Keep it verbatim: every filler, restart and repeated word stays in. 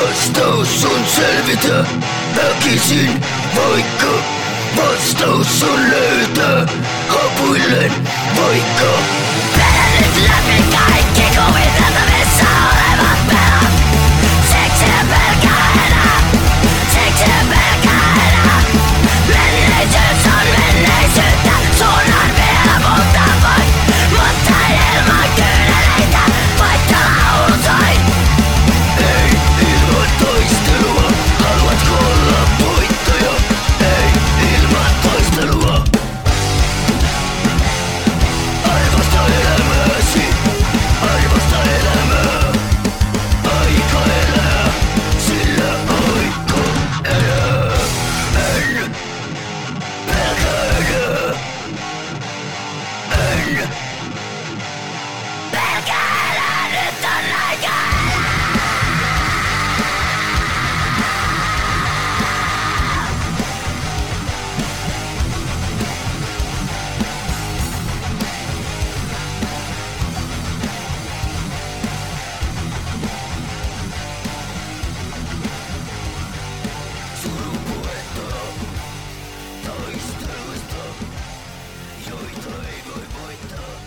Vastaus on selvitä väkisin, vaikka vastaus on löytää hapuillen, vaikka vedän nyt läpi kaikki kuviteltavissa olevat pelot. Siksi en pelkää enää, siksi en pelkää enää. Menneisyys on menneisyyttä, suunnan vielä muuttaa voin, mutta ilman kyyneleitä, vaikka laulu soi. Ei ilman taistelua, haluatko olla voittaja? Ei ilman taistelua. Arvosta elämääsi, arvosta elämää. Aika elää, sillä aika elää. En pelkää enää. En Pelkää enää, nyt on aika elää. surupuhetta taisteluista, joita ei voi voittaa.